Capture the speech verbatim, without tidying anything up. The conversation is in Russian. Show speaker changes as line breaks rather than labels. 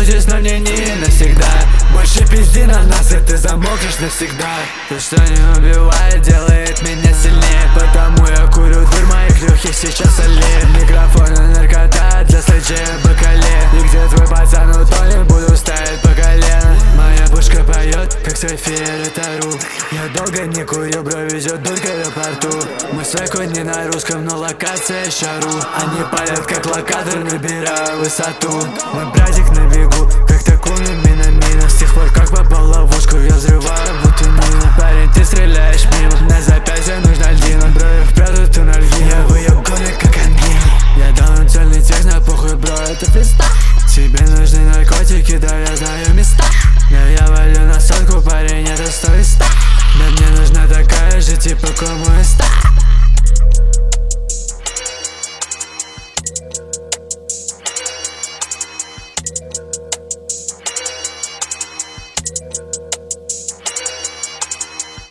здесь, но мне не навсегда. Больше пизди на нас, и ты замокнешь навсегда. То, что не убивает, делает меня сильнее. Потому я курю дурь, моих легких сейчас олеет. Микрофон и наркота для стейджа бокале. И где твой пацан, утонет, буду ставить по колено. Моя пушка поет, как София Тару. Я долго не курю, бро, везет дурь к аэропорту. Мы свой конь не на русском, но локация шару. Они палят, как локатор, набирая высоту. Мой братик на бегу, как Такуми Минамина. С тех пор, как попал в ловушку, я взрываю будто мину. Парень, ты стреляешь мимо, на запястье нужна льдина. Бро, я впрятал ту ноги, я выеб комик, как ангина. Я дал им цельный текст, на похуй, бро, это фристайл. Тебе нужны наркотики, да я знаю места. Да я валю на сотку, парень, это сто и ста. Да мне нужна такая же, типа кому и ста.